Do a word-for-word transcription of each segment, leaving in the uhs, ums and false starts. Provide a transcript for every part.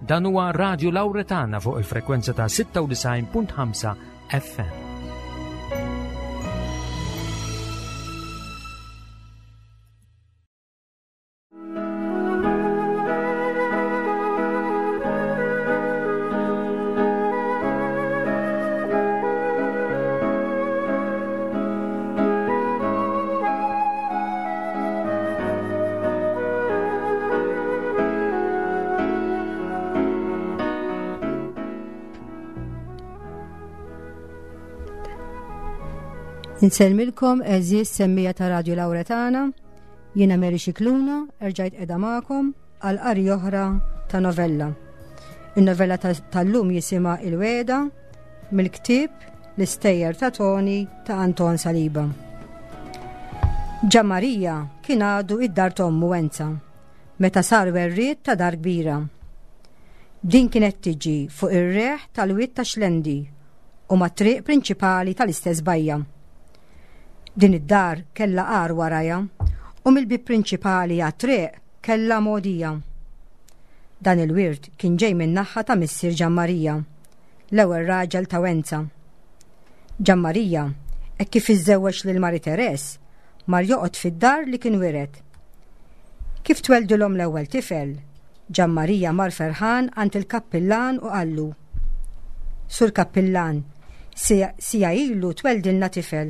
Dan huwa Radio Lawretana fuq il-frekwenza ta' sitta u tisgħin punt ħamsa F M. Inselmilkom eżis semmija ta' Radio Lawretana, jiena Meri Xikluna, erġajt qiegħda magħkom għal qari oħra ta' novella. Il-novella tal-lum jisimha Il-Weda mill-ktieb L-istejjer ta' Toni ta' Anton Saliba. Ġammarija kien għadu id-dar tommu Wenza, meta sar werriet ta' dar kbira. Din kienet tiġi fuq ir-reħ tal-wied ta' Xlendi u mat-triq prinċipali tal-istess bajja. Din id-dar kella qar warajja u mill-bib prinċipali għat-triq kella modija. Dan il-wirt kien ġej minn naħa ta' missier Ġammarija, l-ewwel raġel ta' Wenza. Ġammarija hekk kif iżżewweġ lil Mari Teres mar joqgħod fid-dar li kien wiret. Kif tweldulhom l-ewwel tifel, Ġammarija mar ferħan għand il-kappillan u qallu: Sur Kappillan, sija ilu tweldilna tifel.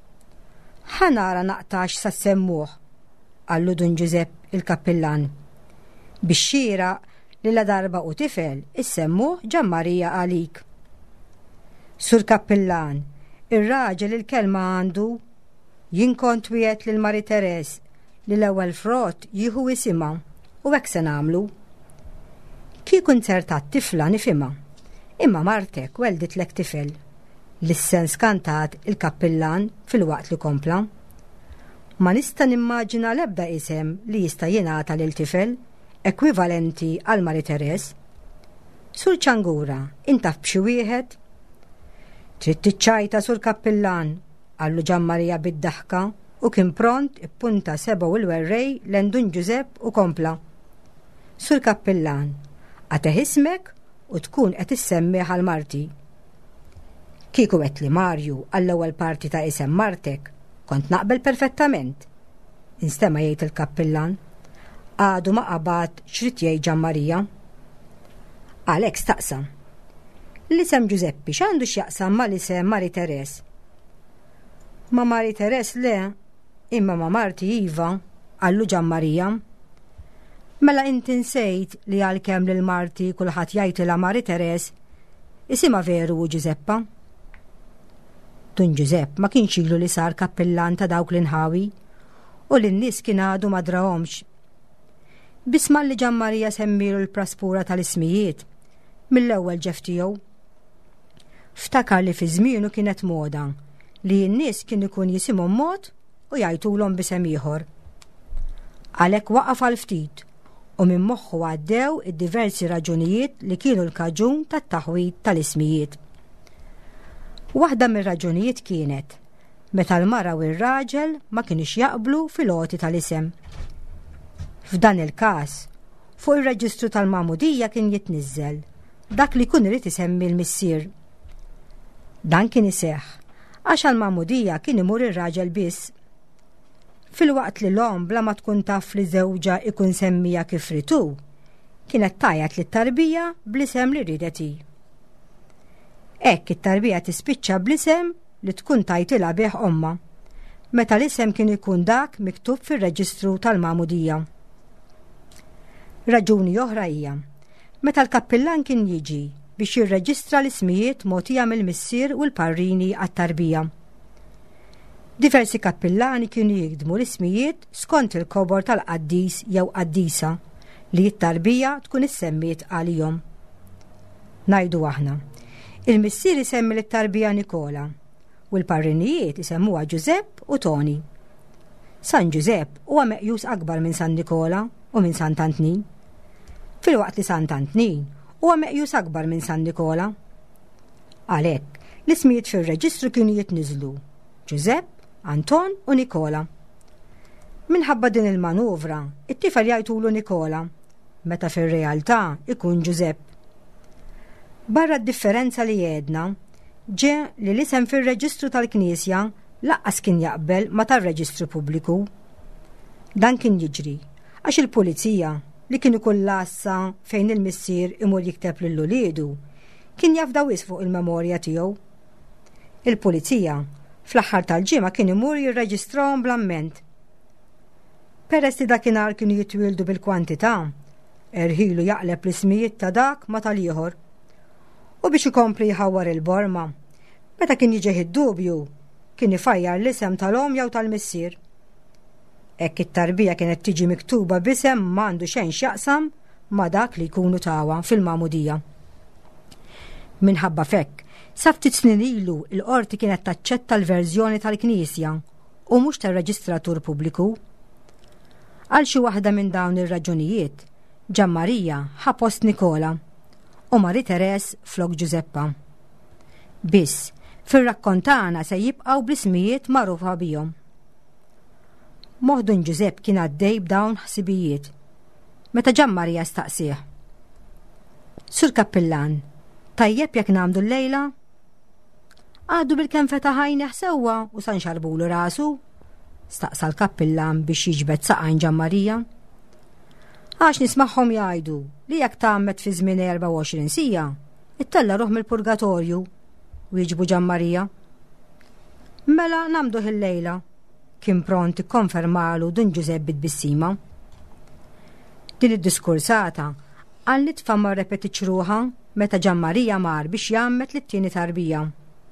Ħanara naqtax sa semmuh, għallu Dun Ġusepp il-kappillan. Bix-xira li la darba u tifel issemmuh Ġammarija għalik. Sur Kappillan, ir-raġel il-kelma għandu, jien kont wiegħed lil Mari Teres li l-ewwel frott jieħu isimha u hekk se nagħmlu. Kieku nsertat tifla nifhimha, imma martek welditlek tifel. L-issens kantat il-kappillan fil-waqt li kompla. Ma nista' nimmaġina l-ebda isem li jista' jingħata lil tifel ekwivalenti għal Mari Teres. Sur Ċangura, intaf b'xi wieħed? Trid tiċċajta Sur Kappillan, għallu Ġammarija bid-daħka u kien pront ippunta sebgħu il-werrej l-Dun Ġusepp u kompla. Sur Kappillan, għateħ ismek u tkun qed issemmih għal Marti. Kieku qed li Marju għall-ewwel parti ta' isem Martek, kont naqbel perfettament. Instema' jgħid il-kappillan, għadu ma qabad x'rid jgħid Ġammarija. Għalhekk staqsa. L-isem Ġuseppi x'għandu x'jaqsam mal-isem Mari Teres? Ma Mari Teres le, imma ma Marti iva, għallu Ġammarija. Mela inti nsejt li għalkemm lil Marti kulħadd jgħidilha Mari Teres, isimha veru Ġuseppa. Dun Ġusepp ma kienx ilu li sar kappillan ta' dawk l-inħawi u l-nies kien għadu ma drawhomx. Bisma li Ġammarija semmilu l-praspura tal-ismijiet mill-ewwel ġef tiegħu. Ftakar li fi żmienu kienet moda li n-nies kien ikun jisimhom mod u jgħidulhom b'isem ieħor. Għalhekk waqaf għal ftit u minn moħħu għaddew id-diversi raġunijiet li kienu l-kaġun tat-taħwid tal-ismijiet. Waħda mir-raġunijiet kienet meta l-mara u r-raġel ma kienx jaqblu fil-għoti tal-isem. F'dan il-każ, fuq ir-reġistru tal-Magħmudija kien jitniżżel dak li kun irid isemmi l-missier. Dan kien iseħħ għax għall-Magħmudija kien imur ir-raġel biss. Fil-waqt li l-om bla ma tkun taf li żewġa ikun semmija kif ritu, kienet tajjat lit-tarbija bl-isem li ridet hi. Hekk it-tarbija tispiċċa bl-isem li tkun tajtilha bih omma, meta l-isem kien ikun dak miktub fir-reġistru tal-Magħmudija. Raġuni oħra hija meta l-kappillan kien jiġi biex jirreġistra l-ismijiet mogħtija mill-missier u l-parrini għat-tarbija. Diversi kappillani kienu jikdmu l-ismijiet skont il-kobor tal-qaddis jew qaddisa li t-tarbija tkun issemmiet għalihom. Ngħidu aħna, il-missier isemmi lit-tarbija Nikola u l-parrinijiet isemmuha Ġusepp u Toni. San Ġusepp huwa meqjus akbar minn San Nikola u minn Sant Antnin. Fil-waqt li Sant Antnin huwa meqjus akbar minn San Nikola. Għalhekk l-ismijiet fir-reġistru kienu jitniżlu Ġusepp, Anton u Nikola. Minħabba din il-manuvra, it-tifel jgħidulu Nikola meta fir-realtà ikun Giuseppe. Barra d-differenza li jedna, ġe li l-isem fir-reġistru tal-Knisja laqqas kien jaqbel ma tar-reġistru pubbliku. Dan kien jiġri għax il-pulizija li kienu kullassa fejn il-missier imur jikteb lil uliedu kien jafda wis fuq il-memorja tiegħu. Il-pulizija fl-aħħar tal-ġimgħa kien imur jirreġistrawhom bl-amment. Peress li dakinhar kienu jitwildu bil-kwantità, erħilu jaqleb l-ismijiet ta' dak ma tal-ieħor. U biex ikompli jħawwar il-borma, meta kien jiġi id-dubju, kien ifajjar l-isem tal-om jew tal-missier. Hekk it-tarbija kienet tiġi miktuba b'isem m'għandu xejn x'jaqsam ma' dak li jkunu tawa fil-magħmudija. Minħabba fekk, sa ftit snin ilu l-qorti kienet taċċetta l-verżjoni tal-Knisja u mhux tar-reġistratur pubbliku. Għal xi waħda minn dawn ir-raġunijiet, Gianmaria ħa post Nikola u Marie Therese flok Giuseppa. Biss, fir-rakkontana se jibqgħu bl-ismijiet magħrufa bihom. Moħdun Giuseppe kien għaddej b'dawn ħsibijiet. Meta Gianmaria staqsih: Sur Kappillan, tajjeb jekk nagħmlu l-lejla? Għadu bil-kemm fetaħajn ħsewwa u sa nxarbulu rasu? Staqsa l-Kappillan biex jiġbed saqajn Gianmaria. Għax nismagħhom jgħidu li jekk tagħmel fi żmien erba' u għoxrin sija, ittella ruħ mill-purgatorju, wieġbu Gianmaria. Mela nagħmluh il-lejla. Kien pront ikkonfermalu dun Giuseppe bit-bissima. Din id-diskursata għal nitfa' ma repetiċ ruħha meta Gianmaria mar biex jagħmel lit-tieni tarbija.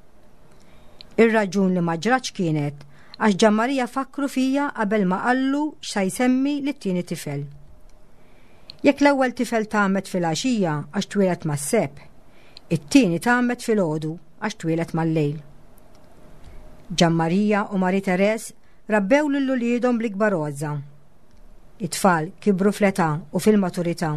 Ir-raġun li ma ġratx kienet għax Gianmaria fakru fija qabel ma qallu x'sa jsemmi lit-tieni tifel. Jekk l-ewwel tifel tagħmet fil-għaxija għax twieled mas-seb, it-tieni tagħmet filgħodu għax twieled mal-lejl. Gianmaria u Marie Therese rabbew lil uliedhom bl-ikbar għoża. It-tfal kibru fl-età u fil-maturità.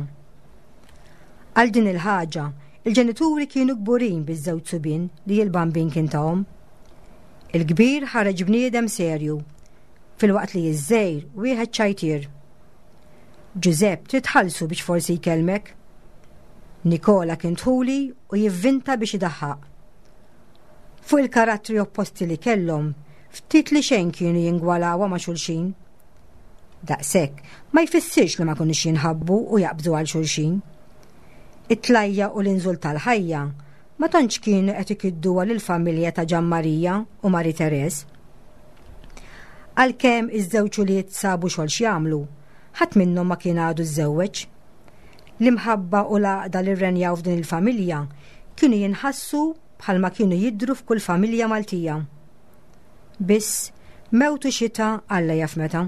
Għal din il-ħaġa, il-ġenituri kienu kburin biż-żewġ subien li l-bambin kien tagħhom. Il-kbir ħareġ bniedem serju, filwaqt li iż-żgħir wieħed ċajtier. Giuseppe trid tħallsu biex forsi jkellmek. Nikola kien tħuli u jivvinta biex idaħħaq. Fuq il-karattri opposti li kellhom, ftit li xejn kienu jingwalawa ma' xulxin. Daqshekk ma jfissirx li ma kunux jinħabbu u jaqbżu għal xulxin. It-tlajja u l-inżul tal-ħajja ma tantx kienu qed ikidduha lill-familja ta' Gianmaria u Marie Therese. Għalkemm iż-żewġ ulied sabu xogħol x'jagħmlu, ħadd minnhom ma kien għadu żewweġ. L-imħabba u l-għaqda li rrenjaw f'din il-familja kienu jinħassu bħalma kienu jidhru f'kull familja Maltija. Biss mewtu xita Alla jaf meta.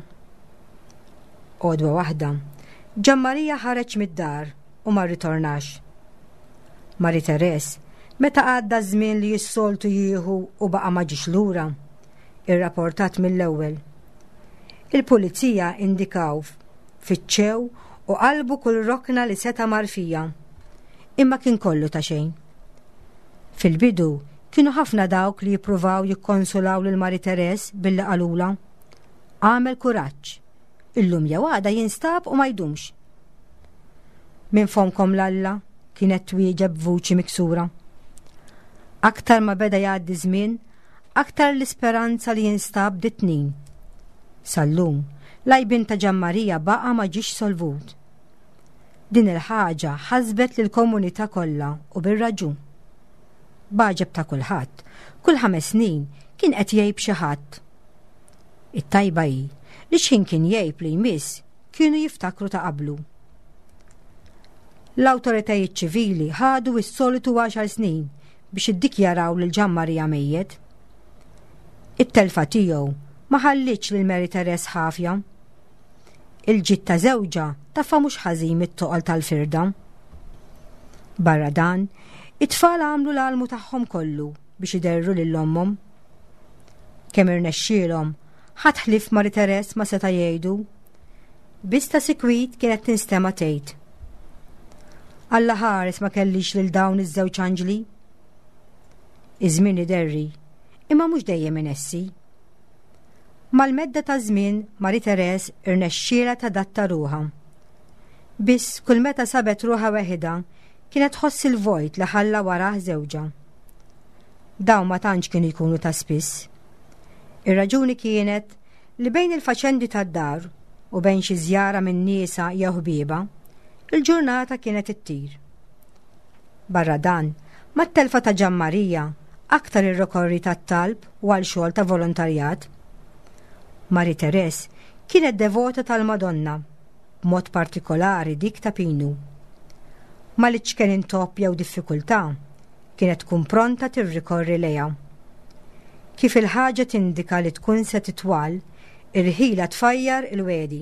Għodwa waħda, Gianmaria ħareġ mid-dar u ma rritornax. Marie Therese, meta għadda żmien li jissoltu jieħu u baqa' ma ġiex lura, irrapportat mill-ewwel. Il-pulizija indikaw, fiċċew u qalbu kull rokna li seta' mar fija, imma kien kollu ta' xejn. Fil-bidu kienu ħafna dawk li jippruvaw jikkonsolaw lil Marie Therese billi qalula: għamel kuraġġ, illum jew għada jinstab u ma jdumx. Min fomkom l-Alla kienet twieġeb b'vuċi miksura. Aktar ma beda jgħaddi żmien, aktar l-isperanza li jinstab ditnin. Sallum, l-għajbin ta' Gianmaria baqa ma ġiex solvut. Din il-ħaġa ħasbet lill-komunità kollha u bir-raġun. Baġeb ta' kulħadd, kull ħames snin kien qed jgħib xi ħadd. It-tajba hi li x'in kien jgħib li jmiss kienu jiftakru ta' qablu. L-awtoritajiet ċivili ħadu s-solitu għaxar snin biex iddikjaraw lil Gianmaria mejjed. It-telfa tiegħu ma ħallitx lil Marie Therese ħafja. Il-ġid ta' żewġa tafa mhux ħażin mit-toqol tal-firda. Barra dan, it-tfal għamlu l-almu tagħhom kollu biex iderru lil ommhom. Kemm irnexxielhom ħadd ħlief Marie Therese ma seta' jgħidu. Biss ta' sikwit kienet tinstema' tgħid: Alla ħares ma kellix lil dawn iż-żewġ anġli. Iż-żmien iderri, imma mhux dejjem inessi. Mal-medda ta' żmien Marie Therese irnexxiela tadatta ruħha. Biss kull meta sabet ruħa weħida kienet tħoss il-vojt li ħalla warah żewġa. Dawn ma tantx kienu jkunu ta' spiss. Ir-raġuni kienet li bejn il-faċendi tad-dar u bejn xi żjara minn niesa jew ħbieba, il-ġurnata kienet ittir. Barra dan, mat-telfa ta' ġammarija aktar ir-rikorri tat-talb u għal xogħol ta' volontarjat. Mari Teres kienet devota tal-Madonna, b'mod partikolari dik ta' Pinu. Ma li ċken intop jew diffikultà, kienet tkun pronta tirrikorri lejha. Kif il-ħaġa tindika li tkun se titwal, irħila tfajjar il-wedi.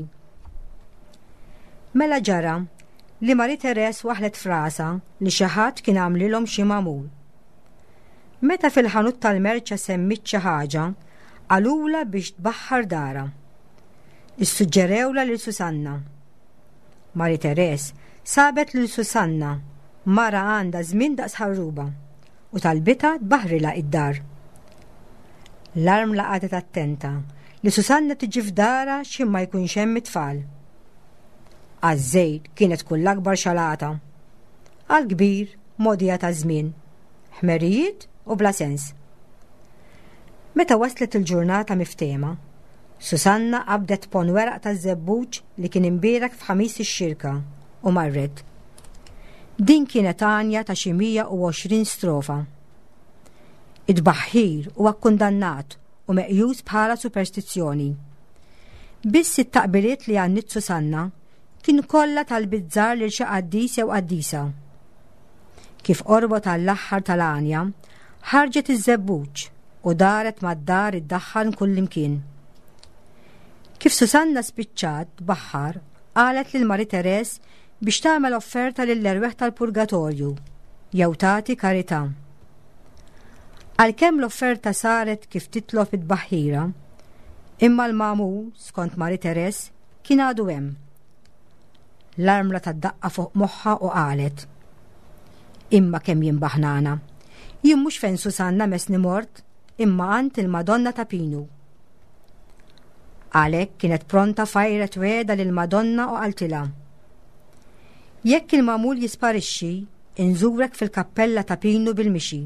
Mela ġara li Mari Teres waħlet frasa li xi ħadd kien għamlilhom xi magħmul. Meta fil-ħanut tal-merċa semmit xi ħaġa, għalula biex tbaħħar dara. Issuġġerewla lil Susanna. Mari Teres sabet lil Susanna mara għandha żmien daqs ħarruba u talbita tbaħħrilha id-dar. L-arm laqatet attenta li Susanna tiġi f'dara xi ma jkunx hemm it-tfal. Għaż-żejt kienet kull akbar xalata. Għall-kbir modija ta' żmien, ħmerijiet u bla sens. Meta waslet il-ġurnata miftema, Susanna qabdet pon weraq ta' żebbuġ li kien imbierak f'ħamis ix-xirka u marret. Din kienet għanja ta' xi mija u għoxrin strofa. Id-baħħir huwa kkundannat u meqjus bħala superstizzjoni. Biss it-taqbiliet li għannit Susanna kien kollha tal-bizzar lil xi qaddis jew qaddisa. Kif qorbot tal-aħħar tal-għanja, ħarġet iż-żebbuġ u daret mad-dar iddaħħal kullimkien. Kif Susanna spiċċat baħħar, qalet lil Mari Teres biex tagħmel offerta lill-erweħ tal-purgatorju jew tagħti karità. Għalkemm l-offerta saret kif titlob id-baħħira, imma l-magħmul skont Mari Teres kien għadu hemm. L-armla tad-daqqa fuq moħħa u qalet: Imma kemm jien baħnana, jien mhux fejn Susanna mesni mort, imma għand il-Madonna ta' Pinu. Għalhekk kienet pronta fajret weda lill-Madonna u qaltilha: Jekk il-magħmul jisparixxi, inżurek fil-kappella ta' Pinu bil-mixi.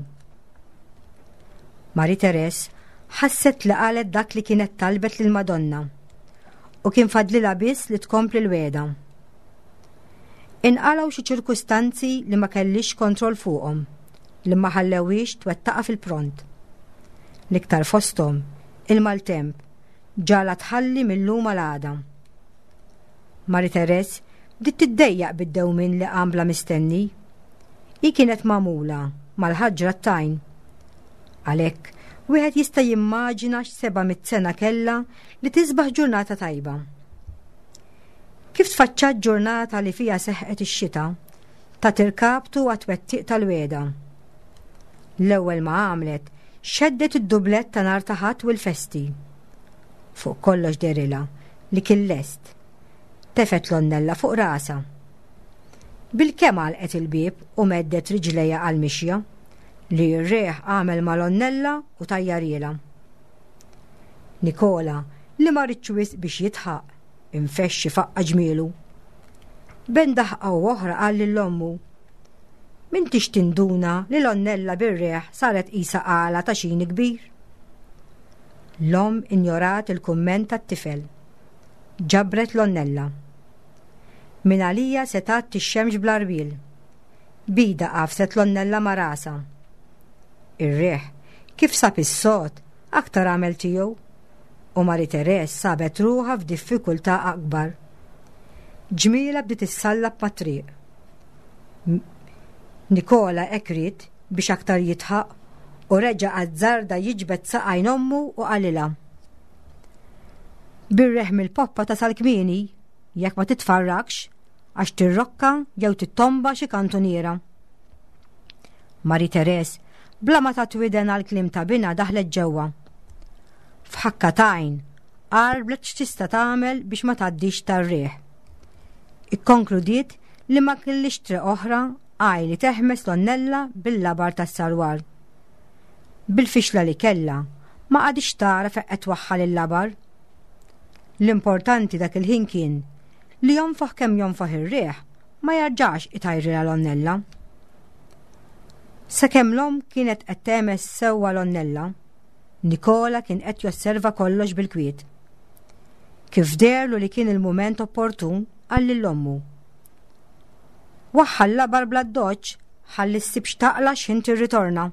Mari Teres ħasset li qalet dak li kienet talbet lill-Madonna u kien fadlilha biss li tkompli l-weda. Inqalgħu xi ċirkustanzi li ma kellix kontroll fuqhom, li ma ħallewix twettaqa fil-pront. L-iktar fosthom il-maltemp ġala tħalli mill-lum għal-għada. Mari Teres bdiet tiddejjaq bid-dewmien li għamla mistenni. Hi kienet magħmula mal-ħaġra t-tajn. Għalhekk wieħed jista' jimmaġina x'seba' mit sena kellha li tisbaħ ġurnata tajba. Kif tfaċċat ġurnata li fiha seħqet ix-xita ta' tirkabtu għat-twettiq tal-weda. L-ewwel ma għamlet xeddet id-dublett ta' nar taħat u l-festi. Fuq kollox derila li kien lest. Tefet l-onnella fuq rasa. Bil-kemm għalqet il-bieb u meddet riġlejha għal-mixja li r-reħ għamel mal-onnella u tajjariela. Nikola li ma rridx biex jitħaq infexxi faqqa ġmielu. Ben daħqa u oħra qal lill-ommu: M'intix tinduna li l-onnella bir-reħ saret qisha qala ta' xini kbir. L-om injorat il-kumment tat-tifel. Ġabret l-onnella. Min għalija setat tix-xemx bl-arbil. Bida qafset l-onnella ma' rasa. Ir-reħ kif sab is-sod aktar għamel tiegħu u Mari Teres sabet ruħa f'diffikultà akbar. Ġmiela bdiet issallab mat-triq. Nikola ekrit biex aktar jitħaq u reġa' għaż-żarda jiġbed saqajn ommu u qalilha: Bir-reħ mill-poppa tasal kmieni jekk ma titfarrakx għax tirrokka jew tittomba xi kantuniera. Mari Teres bla ma tatwiden għal klim ta' bina daħlet ġewwa. F'ħakkatajn qarblet x'tista' tagħmel biex ma tgħaddix tar-reħ. Ikkonkludiet li ma kellix triq oħra għajli teħmes l-onnella bil-labar tas-sarwar. Bil-fixla li kella ma qadix tara fejn qed twaħħal il-labar. L-importanti dak il-ħin kien li jonfaħ kemm jonfaħ ir-riħ ma jarġax itajri l-onnella. Sakemm l-om kienet qed temes sewwa l-onnella, Nikola kien qed josserva kollox bil-kwiet. Kif derlu li kien il-mument opportun għalli l-ommu. Waħħal l-labar bla d-doċ ħalli ssib xtaqla x'in tirritorna.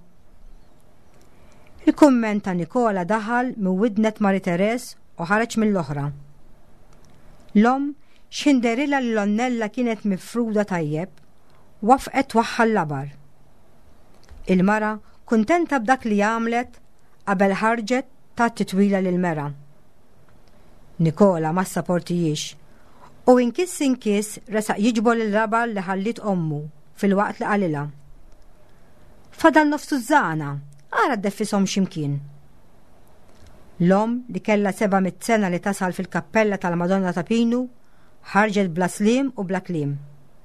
Il-kumment ta' Nikola daħal minn widnet Mari Teres u ħareġ mill-oħra. L-om xinderila li l-onnella kienet mifruda tajjeb, wafqet waħħal l-labar. Il-mara kuntenta b'dak li għamlet qabel ħarġet ta' titwila lil-mera. Nikola ma sapportijiex u inkiss inkiss resaq jiġbol il-labar li ħallit ommu fil-waqt li qalila. Fadal nofsu żana, ara d-deffisom ximkien. L-om li kella seba' mit sena li tasal fil-kappella tal-Madonna ta' Pinu ħarġet bla slim u bla klim.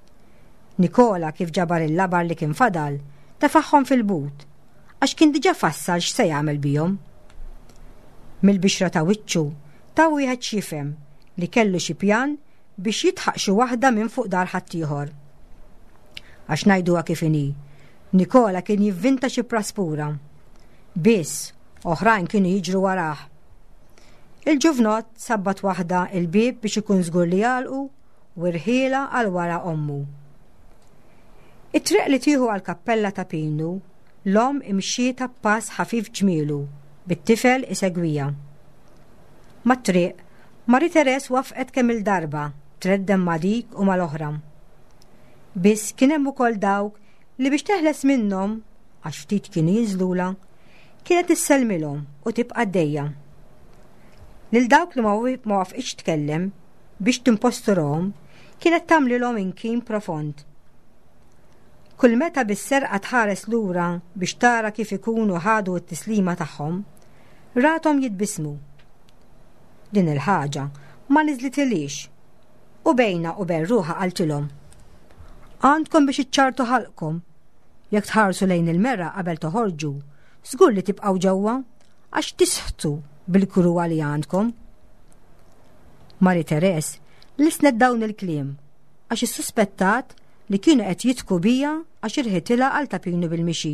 Nikola kif ġabar il-labar li kien fadal tefaħħom fil-but għax kien diġa fassal x'se jagħmel bihom. Mill-bixra ta' wiċċu ta' wieħed xifhem li kellu xi pjan biex jitħaq xi waħda minn fuq dar ħaddieħor. Għax ngħiduha kif inhi, Nikola kien jivvinta xi praspura. Biss oħrajn kienu jiġru warah. Il-ġuvnot sabbat waħda il-bib biex ikun żgur li jalqu u rħiela għal wara ommu. It-triq li tieħu għal kappella ta' Pinu, l-om imxieta pass ħafif ġmielu, bit-tifel isegwija. Mat-triq, Mari Teres wafqet kemm il-darba, treddem ma' dik u mal-oħra. Biss kien hemm ukoll dawk li biex teħles minnhom, għax ftit kienu jinżlula, kienet isselmilhom u tibqa' għaddejja. Lil dawk li ma wafqitx tkellem biex timposturhom kienet tagħmlilhom inkien profond. Kull meta bis-serqa tħares lura biex tara kif ikunu ħadu t-tislima tagħhom, rathom jitbismu. Din il-ħaġa ma niżlitilix u bejna u bejn ruħha qaltilhom. Għandkom biex iċċartu ħalqkom, jekk tħarsu lejn il-merra qabel toħorġu, żgur li tibqgħu ġewwa għax tisħtu bil-kurwa li għandkom. Mari Teres lisnet dawn il-kliem għax issuspettat li kienu qed jitku bija għax irħitilha għal ta' Pinu bil-mixi.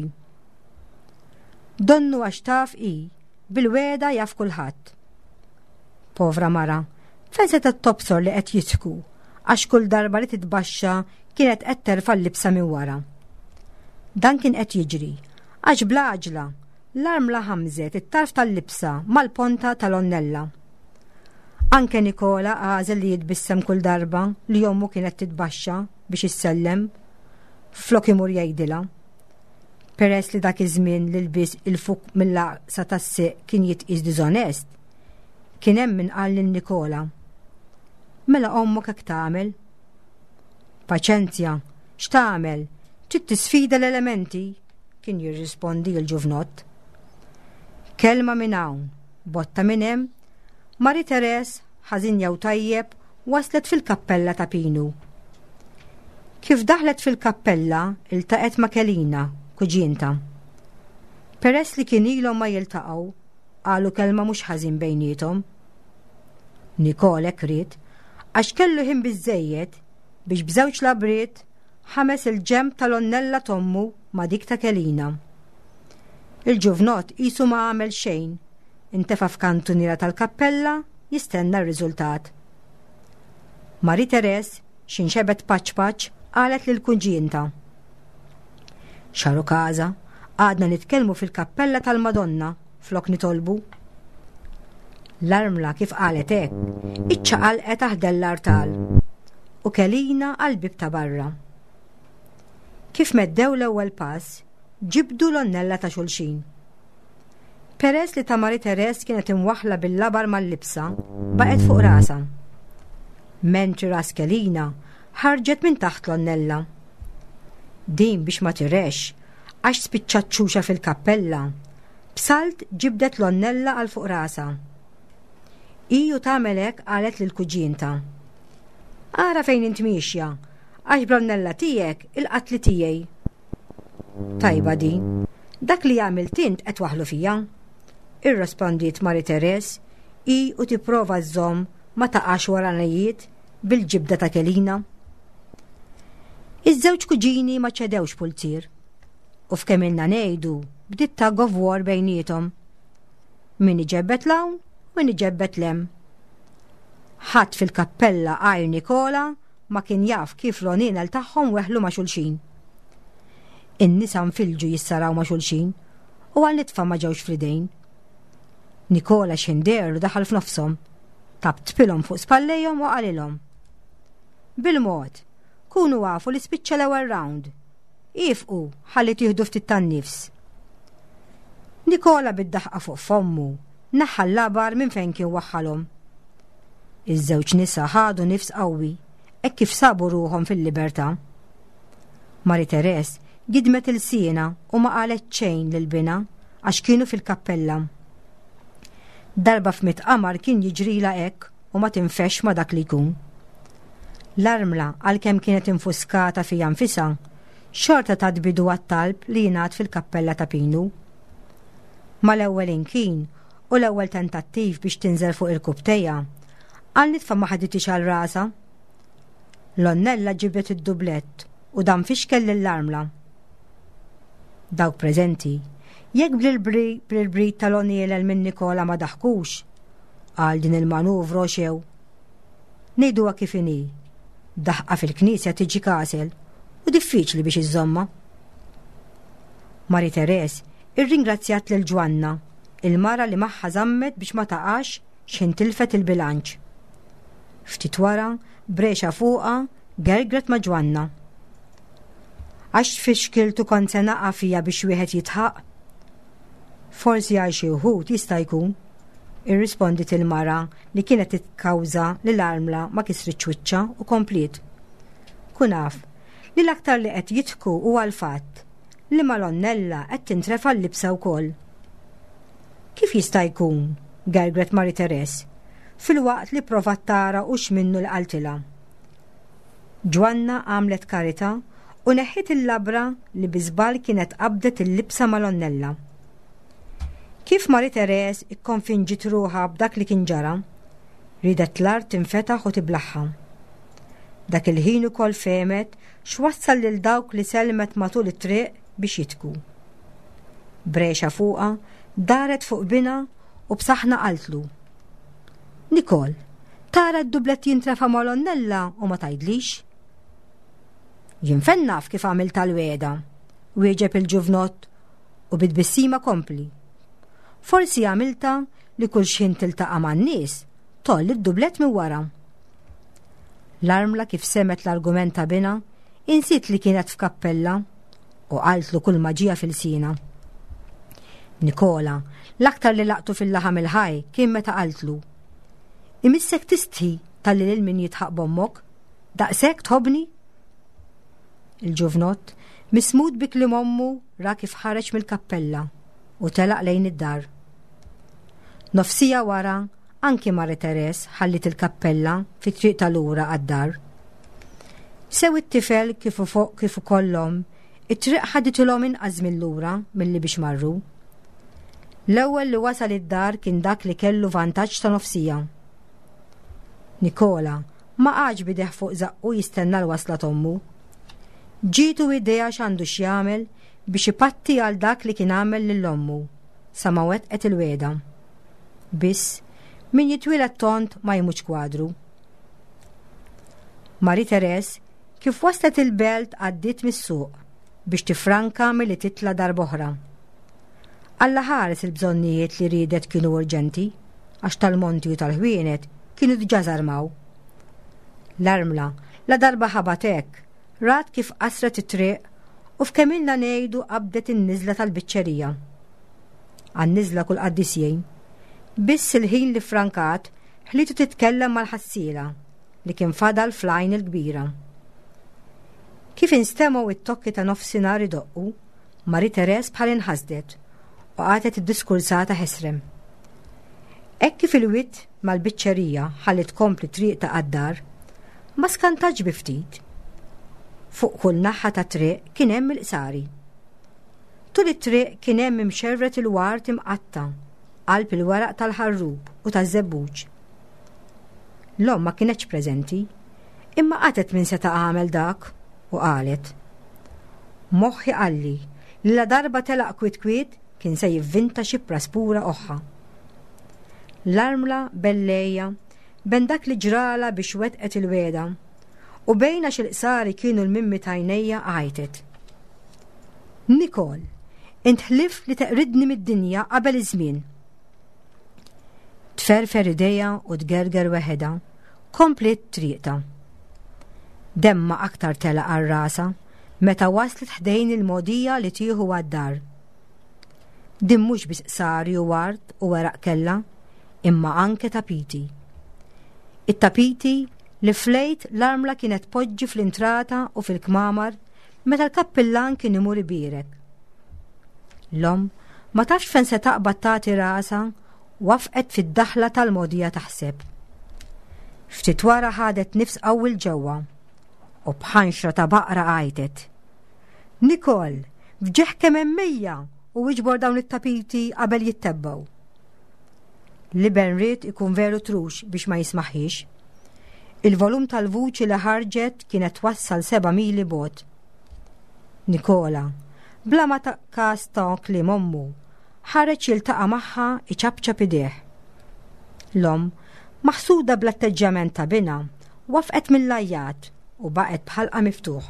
Donnu għax taf i, bil-weda jaf kulħadd. Povra mara, fejn se tobsor li qed jitku għax kull darba li titbaxxa kienet qed terfa' l-libsa minn wara. Dan kien qed jiġri għax bla għaġla l-armla ħamżet it-tarf tal-libsa mal-ponta tal-onnella. Anke Nikola għażel li jitbissem kull darba li jommu kienet titbaxxa biex issellem, flok imur jgħidilha. Peress li dak iż-żmien li lbis il-fuq mill-laqsa tas-seq kien jitqis diżonest, kien hemm min qal lil Nikola: "Mela ommok hekk tagħmel?" "Paċenzja, x'tagħmel? Trid tisfida l-elementi," kien jirrispondi l-ġuvnott. Kelma minn hawn, botta minn hemm, Mari Teres ħażin jew tajjeb waslet fil-kappella ta' Pinu. Kif daħlet fil-kappella iltaqet ma' Kelina, kuġienta. Peress li kien ilhom ma jiltaqgħu, qalu kelma mhux ħażin bejniethom. Nikola krid għax kellu ħin biżżejjed biex b'żewġ labriet ħames il-ġemb tal-onnella tommu ma' dik ta' Kelina. Il-ġuvnot qisu ma għamel xejn, intefa' f'kantuniera tal-kappella jistenna r-riżultat. Mari Teres xinxebet paċ-paċ qalet lil kunġienta: "Xaru każa, għadna nitkellmu fil-kappella tal-Madonna flok nitolbu." L-armla kif qalet hekk iċċaqalqet taħdel l-artal u Kelina għall-bib ta' barra. Kif meddew l-ewwel pass, ġibdu l-onnella ta' xulxin. Peress li ta' Mari Teres kienet imwaħla bil-labar mal-libsa, baqgħet fuq rasa. Mentri ras Kelina ħarġet minn taħt l-onnella. Din biex ma tirex, għax spiċċat ċuxa fil-kappella, b'salt ġibdet l-onnella għal fuq rasa. Iju tagħmel hekk qalet lill-kuġienta: "Ara fejn int mixja, għax bl-onnella tiegħek il-qatli tiegħi." "Tajba din, dak li għamilt int qed waħlu fija," irrespondiet Mari Teres, i u tipprova żomm ma taqax wara ngħid bil-ġibda ta' kelina. Iż-żewġ kuġini ma ċedewx pulzir u f'kemm ilna ngħidu bdiet tug of war bejniethom. Min iġebbet lawn, min iġebbet lem. Ħadd fil-kappella għajr Nikola ma kien jaf kif l-oninel tagħhom weħlu ma' xulxin. In-nisa nfilġu jissaraw ma' xulxin u għal-nitfa ma ġewx fridejn. Nikola xinderu daħal f'nofshom, tabtpilhom fuq spallejhom u qalilhom. Bil-mod, kunu għafu li spiċċa l-ewwel round. Ifqu ħalli tieħdu ftit tan-nifs. Nikola bid-daħqa fuq fommu naħħa l-labar minn fejn kien waħħalhom. Iż-żewġ nisa ħadu nifs qawwi hekk kif sabu ruhom fil-libertà. Mari Teres gidmet il-siena u ma qalet xejn lil-bina għax kienu fil-kappella. Darba f'mit qamar kien jiġrila hekk u ma tinfex ma dak li jkun. L-armla għalkemm kienet infuskata fija nfisha, xorta tadbidu għat-talb li jingħad fil-kappella ta' Pinu. Mal-ewwel inkien u l-ewwel tentattiv biex tinżel fuq il-kubtejja, għal nitfa' ma ħaditix għal rasa. L-onnella ġibet id-dublett u dan fixkel lill-armla. Dawk preżenti, jekk bl-brid tal-onielel minn Nikola ma daħkux, għal din il-manuvru xew. Ngħiduha kif inhi, daħqa fil-knisja tiġi kasel u diffiċli biex iżomma. Mari Teres irringrazzjat lil Ġwanna, il-mara li magħha żammet biex ma taqax x'intilfet il-bilanċ. Ftit wara, brexa fuqha, gergret ma' Ġwanna. Għax fixkiltu kont se naqa' fija biex wieħed jitħaq? Forsi għal xi wħud jista' jkun, irrispondit il-mara li kienet tikkawża li l-armla ma kisritx wiċċha u komplit. Kun naf li l-aktar li qed jitku huwa l-fatt li mal-onnella qed tintrefa l-libsa wkoll. Kif jista' jkun, gergret Mari Teres, fil-waqt li provat tara u x'minnu l-qaltilha. Ġwanna għamlet karità u neħħit il-labra li biżbal kienet qabdet il-libsa mal-onnella. Kif Mari Teres ikkonfinġit ruħha b'dak li kien ġara, ridet l-art tinfetaħ u tiblaħħa. Dak il-ħin ukoll femet x'wassal lil dawk li selmet matul it-triq biex jitku. Brexa fuqha daret fuq bina u b'saħħna qaltlu: Nikol, tara d-dublet jintrefa mal-onnella u ma tgħidlix? Jien fejn naf kif għamil tal-weda, wieġeb il-ġuvnott u bid-bissima kompli. Forsi għamilta li kull xhin tiltaqa' man-nies toll id-dublet minn wara. L-armla kif semet l-argument ta' bina insit li kienet f'kappella u qaltlu kull ma ġija fil-sina. Nikola, l-aktar li laqtu fil-laħam il-ħaj kien meta qaltlu: Imissek tistħi tal-li lil min jitħaq bommok? Daqshekk tħobbni? Il-ġuvnott mismud bi kliem ommu ra kif ħareġ mill-kappella u telaq lejn id-dar. Nofsija wara, anki Mari Teres ħallit il-kappella fit-triq tal-ura għad-dar. Sew it-tifel kif kif ukollhom, it-triq ħaditilhom inqas mill-lura milli biex marru. L-ewwel li wasal id-dar kien dak li kellu vantaġġ ta' nofsija. Nikola ma qax bideħ fuq zaqqu jistenna l-wasla tommu. Ġitu idea x'għandu x'jagħmel biex ipatti għal dak li kien għamel lill-ommu sa ma wettqet il-weda. Biss min jitwiled tont ma jmutx kwadru. Mari Teres kif waslet il-belt għaddiet mis-suq biex tifranka milli titla darb'oħra. Alla ħares il-bżonnijiet li ridet kienu urġenti għax tal-monti u tal-ħwienet kienu diġà żarmaw. L-armla la darba ħabatek rat kif qasret it-triq u f'kemilna ngħidu qabdet in-niżla tal-biċċerija. Għan-niżla kull qaddisjejn, biss il-ħin li frankat ħlitu titkellem mal-ħassiela li kien fadal fl-għajn il-kbira. Kif instemaw it-tokki ta' nofsinhar idoqqu, Mari Teres bħal inħasdet u qatet id-diskursata ħesrem. Hekk kif il-witt mal-biċċerija ħallit kompli triq ta' għad-dar, ma skantaġ bi ftit. Fuq kull naħa ta' triq kien hemm il-qsari. Tul it-triq kien hemm imxerret il-wart imqatta, qalb il-waraq tal-ħarrub u taż-żebbuġ. L-om ma kienetx preżenti, Imma qatet min seta' għamel dak u qalet: moħħi qalli li la darba telaq kwit-kwit kien se jivvinta xi praspura oħħa. L-armla bellejja ben dak li ġrala biex wetqet il-weda u bejna xil-qsari kienu l-mimmi tajnejja għajtet: Nikol, int ħlif li teqridni mid-dinja qabel iż-żmien. Tferfer idejja u tgerger weħeda, komplet triqta. Demma aktar tela għar-rasa meta waslet ħdejn il-modija li tieħu għad-dar. Din mhux biss qsari u wart u weraq kella, imma anke tapiti. It-tapiti li flejt l-armla kienet poġġi fl-intrata u fil-kmamar meta l-kappillan kien imur ibirek. L-om ma tafx fejn se taqbad tagħti rasa wafqet fid-daħla tal-modija taħseb. Ftit wara ħadet nifs qawwi ġewwa u bħanxra ta' baqra għajtet: Nikol, fġeħ kemm hemm mejja u iġbor dawn it-tapiti qabel jittebbaw. Li ben rid ikun veru trux biex ma jismaħħix. Il-volum tal-vuċi li ħarġet kienet wassal seba' mili bot. Nikola, bla ma takkas tok li mommu, ħareġ jiltaqa' magħha iċabċab idejh. L-om, maħsuda bl-atteġġament ta' bina, wafqet mill-lajjat u baqet bħalqa miftuħ.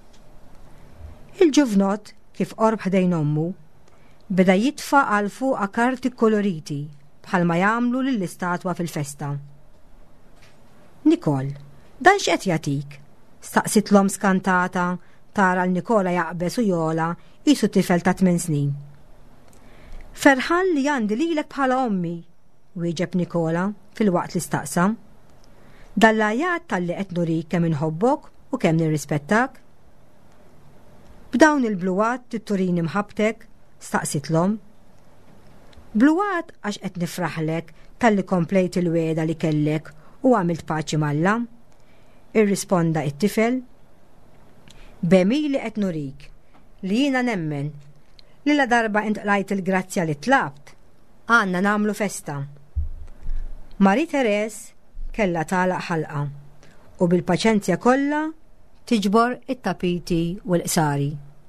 Il-ġuvnot, kif qorb ħdejn ommu, beda jitfa' għal fuqha karti koloriti bħalma jagħmlu lill-istatwa fil-festa. Nikol, dan x'qed jagħtik? Staqsit l-om skantata tara l-Nikola jaqbes u jola qisu tifel ta' tmien snin. Ferħan li għandi lilek bħala ommi, wieġeb Nikola fil-waqt li staqsa. Dallajat tal-li qed nurik kemm inħobbok u kemm nirrispettak. B'dawn il-bluwat titturini mħabtek, staqsit l-om. Bluwat għax qed nifraħlek tal-li komplejt il-weda li kellek u għamilt paċi malla. Irrisponda it-tifel. Bemi li qed nurik li jiena nemmen li la darba intqlajt il-grazzja li tlabt għandna nagħmlu festa. Marie Therese kella tagħlaq ħalqa u bil-paċenzja kollha tiġbor it-tapiti u l-qsari.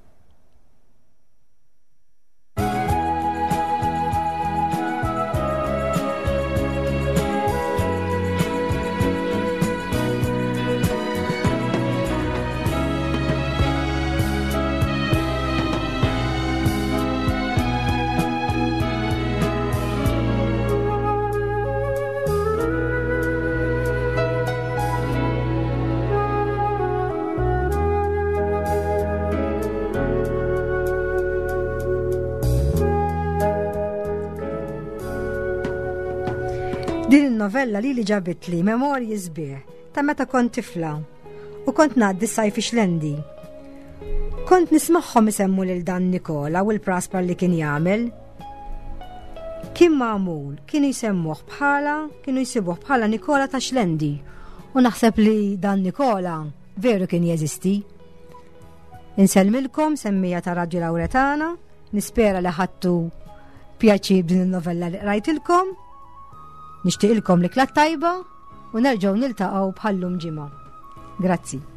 Din il-novella li li ġabit li memorji sbieħ ta' meta kont tifla u kont ngħaddi s-sajf ixlendi. Kont nismagħhom isemmu lil dan Nikola u l-praspar li kien jagħmel. Kien magħmul, kienu jsemmuh bħala, kienu jsibuh bħala Nikola ta' Xlendi u naħseb li dan Nikola veru kien jeżisti. Insellmilkom semmija ta' Radju Lawretana, nispera li ħadtu pjaċir din il-novella li qrajtilkom. Nixtieqilkom l-ikla tajba u nerġgħu niltaqgħu bħallum ġimgħa. Grazzi.